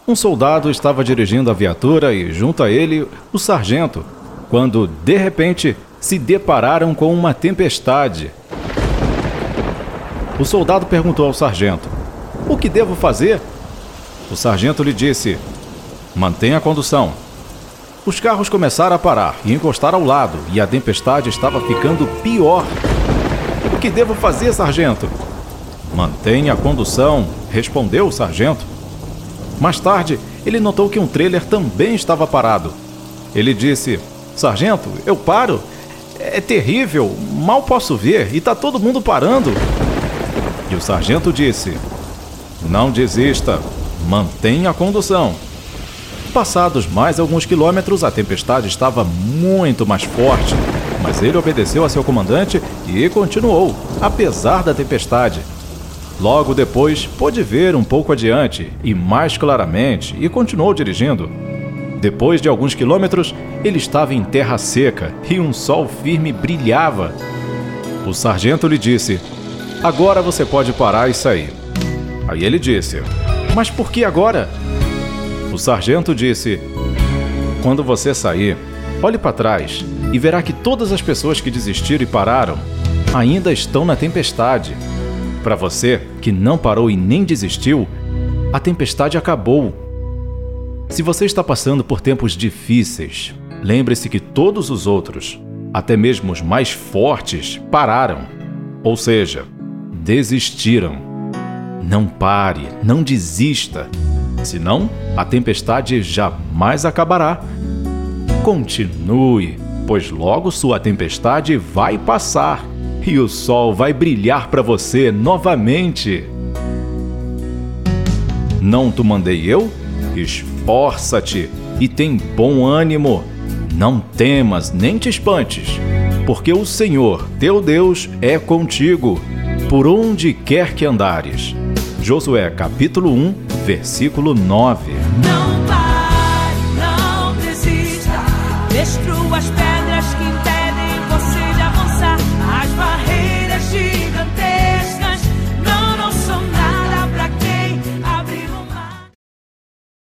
Um soldado estava dirigindo a viatura e, junto a ele, o sargento, quando, de repente, se depararam com uma tempestade. O soldado perguntou ao sargento: "O que devo fazer?" O sargento lhe disse: "Mantenha a condução." Os carros começaram a parar e encostar ao lado, e a tempestade estava ficando pior. "O que devo fazer, sargento?" "Mantenha a condução", respondeu o sargento. Mais tarde, ele notou que um trailer também estava parado. Ele disse: "Sargento, eu paro? É terrível, mal posso ver e está todo mundo parando." E o sargento disse: "Não desista, mantenha a condução." Passados mais alguns quilômetros, a tempestade estava muito mais forte, mas ele obedeceu a seu comandante e continuou, apesar da tempestade. Logo depois, pôde ver um pouco adiante e mais claramente e continuou dirigindo. Depois de alguns quilômetros, ele estava em terra seca e um sol firme brilhava. O sargento lhe disse: "Agora você pode parar e sair." Aí ele disse: "Mas por que agora?" O sargento disse: "Quando você sair, olhe para trás e verá que todas as pessoas que desistiram e pararam ainda estão na tempestade. Para você, que não parou e nem desistiu, a tempestade acabou. Se você está passando por tempos difíceis, lembre-se que todos os outros, até mesmo os mais fortes, pararam. Ou seja, desistiram. Não pare, não desista. Senão, a tempestade jamais acabará. Continue, pois logo sua tempestade vai passar e o sol vai brilhar para você novamente. Não te mandei eu? Esforça-te e tem bom ânimo. Não temas nem te espantes, porque o Senhor, teu Deus, é contigo, por onde quer que andares. Josué capítulo 1, versículo 9. Não pare, não desista, destrua as pedras.